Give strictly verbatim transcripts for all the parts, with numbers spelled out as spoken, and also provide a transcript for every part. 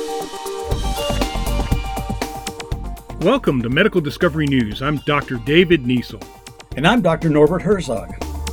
Welcome to Medical Discovery News. I'm Doctor David Niesel. And I'm Doctor Norbert Herzog.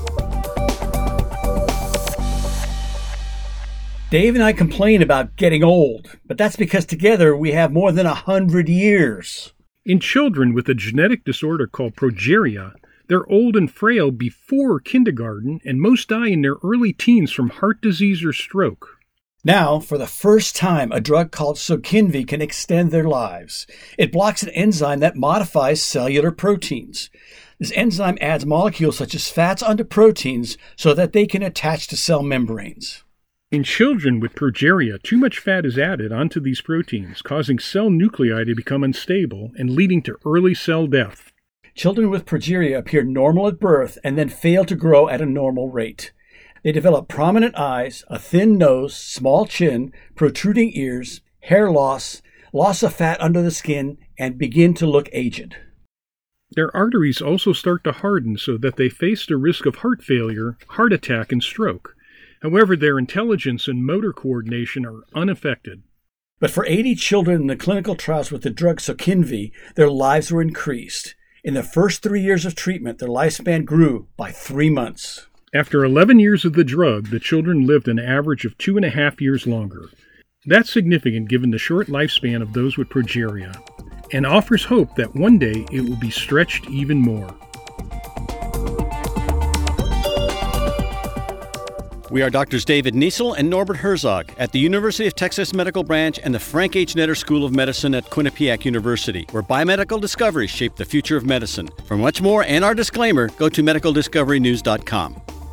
Dave and I complain about getting old, but that's because together we have more than a hundred years. In children with a genetic disorder called progeria, they're old and frail before kindergarten, and most die in their early teens from heart disease or stroke. Now, for the first time, a drug called Zokinvy can extend their lives. It blocks an enzyme that modifies cellular proteins. This enzyme adds molecules such as fats onto proteins so that they can attach to cell membranes. In children with progeria, too much fat is added onto these proteins, causing cell nuclei to become unstable and leading to early cell death. Children with progeria appear normal at birth and then fail to grow at a normal rate. They develop prominent eyes, a thin nose, small chin, protruding ears, hair loss, loss of fat under the skin, and begin to look aged. Their arteries also start to harden so that they face the risk of heart failure, heart attack, and stroke. However, their intelligence and motor coordination are unaffected. But for eighty children in the clinical trials with the drug Zokinvy, their lives were increased. In the first three years of treatment, their lifespan grew by three months. After eleven years of the drug, the children lived an average of two and a half years longer. That's significant given the short lifespan of those with progeria, and offers hope that one day it will be stretched even more. We are Doctors David Niesel and Norbert Herzog at the University of Texas Medical Branch and the Frank H. Netter School of Medicine at Quinnipiac University, where biomedical discoveries shape the future of medicine. For much more and our disclaimer, go to medical discovery news dot com.